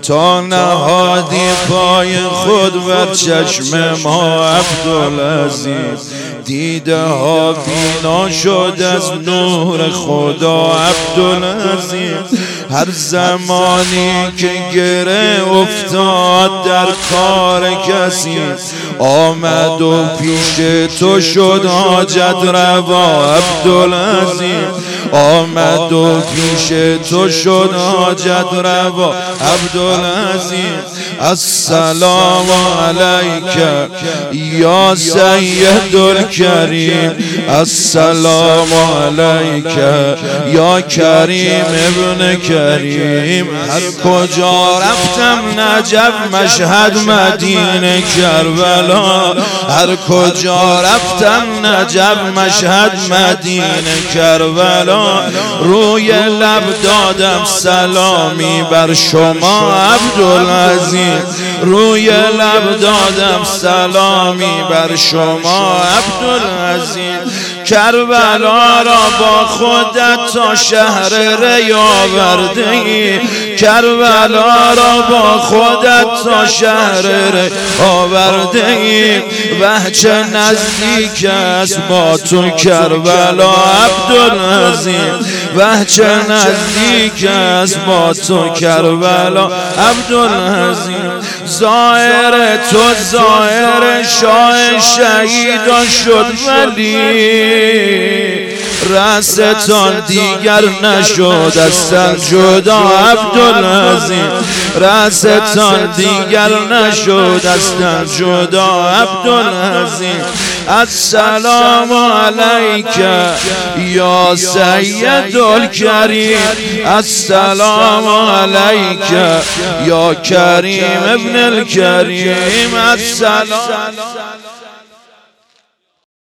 تا نهادی پای خود بر چشم ما عبدالعزیز. دیده ها بینا شد از نور خدا عبدالعزیز. هر زمانی که گره افتاد در کار کسی، آمد و پیش تو شد حاجت روا عبدالعزیز. آمد و پیش تو شد حاجت روا عبدالعزیز. السلام علیک یا سید الکریم، السلام علیک یا کریم ابن کریم. هر کجا رفتم نجف مشهد مدینه کربلا، هر کجا رفتم نجف مشهد مدینه کربلا. روی لب دادم سلامی بر شما عبدالعزیز، روی لب دادم سلامی بر شما عبدالعزیز. کربلا را با خودت تا شهر ری آورده ای، کربلا را با خودت تا شهر ری آورده ای. و چه نزدیک است با تو کربلا عبدالعزیز، و چه نزدیک است با تو کربلا عبدالعزیز. ظاهر تو ظاهر شاه شهیدان شد ولی رأستان دیگر نشد از تن جدا عبدالعزیز. رأستان دیگر نشد از تن جدا عبدالعزیز. السلام علیک یا سید الکریم، السلام علیک یا کریم ابن الکریم. السلام